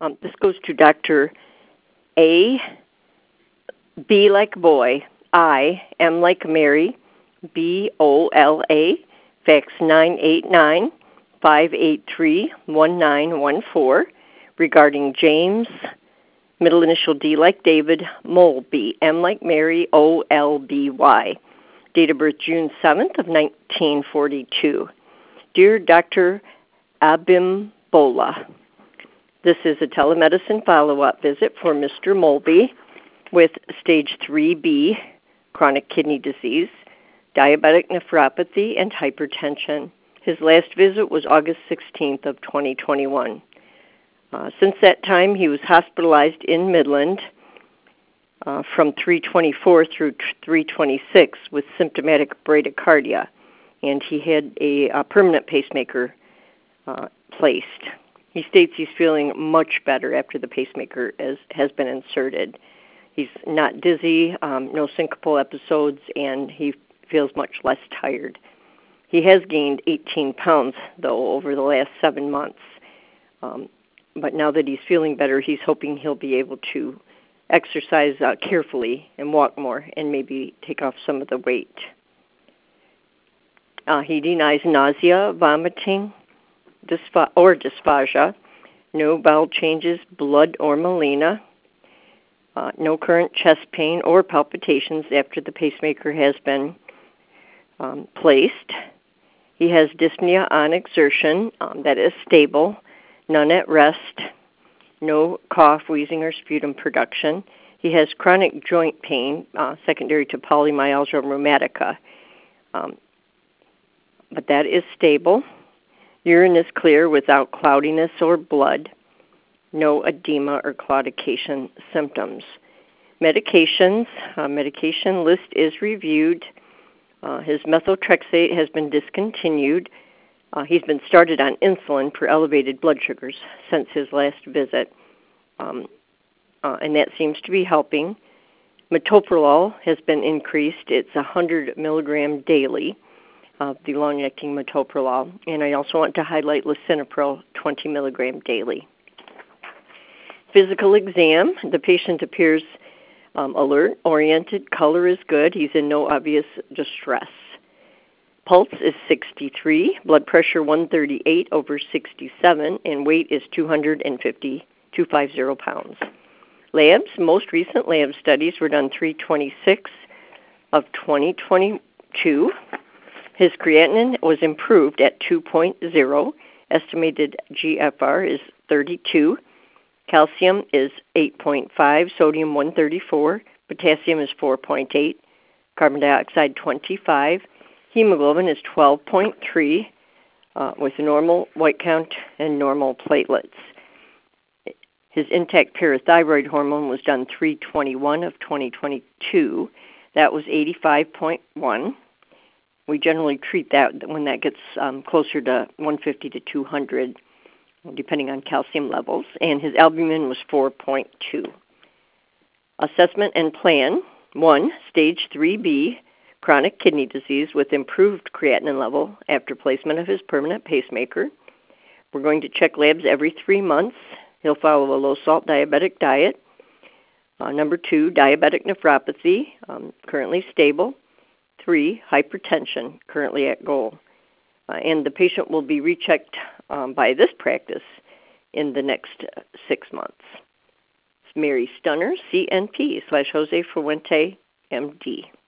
This goes to Dr. A. B like boy, I, M like Mary, BOLA, fax 989-583-1914, regarding James, middle initial D like David, Molby, M like Mary, OLBY. Date of birth June 7th of 1942. Dear Dr. Abimbola, this is a telemedicine follow-up visit for Mr. Molby with stage 3B, chronic kidney disease, diabetic nephropathy, and hypertension. His last visit was August 16th of 2021. Since that time, he was hospitalized in Midland from 3/24 through 3/26 with symptomatic bradycardia, and he had a permanent pacemaker placed. He states he's feeling much better after the pacemaker has been inserted. He's not dizzy, no syncopal episodes, and he feels much less tired. He has gained 18 pounds, though, over the last 7 months. But now that he's feeling better, he's hoping he'll be able to exercise carefully and walk more and maybe take off some of the weight. He denies nausea, vomiting, dysphagia, no bowel changes, blood or melena, no current chest pain or palpitations after the pacemaker has been placed. He has dyspnea on exertion that is stable, none at rest, no cough, wheezing, or sputum production. He has chronic joint pain secondary to polymyalgia rheumatica, but that is stable. Urine is clear without cloudiness or blood. No edema or claudication symptoms. Medications, medication list is reviewed. His methotrexate has been discontinued. He's been started on insulin for elevated blood sugars since his last visit, and that seems to be helping. Metoprolol has been increased. It's 100 milligram daily of the long-acting metoprolol, and I also want to highlight lisinopril 20 milligram daily. Physical exam, the patient appears alert, oriented, color is good. He's in no obvious distress. Pulse is 63, blood pressure 138/67, and weight is 250 pounds. Labs, most recent lab studies were done 3/26 of 2022. His creatinine was improved at 2.0. Estimated GFR is 32. Calcium is 8.5, sodium 134, potassium is 4.8, carbon dioxide 25, hemoglobin is 12.3 with normal white count and normal platelets. His intact parathyroid hormone was done 3/21 of 2022. That was 85.1. We generally treat that when that gets closer to 150 to 200. Depending on calcium levels, and his albumin was 4.2. Assessment and plan: 1, stage 3B, chronic kidney disease with improved creatinine level after placement of his permanent pacemaker. We're going to check labs every 3 months. He'll follow a low-salt diabetic diet. Number 2, diabetic nephropathy, currently stable. 3, hypertension, currently at goal. And the patient will be rechecked by this practice in the next 6 months. It's Mary Stunner, CNP /Jose Fuente, MD.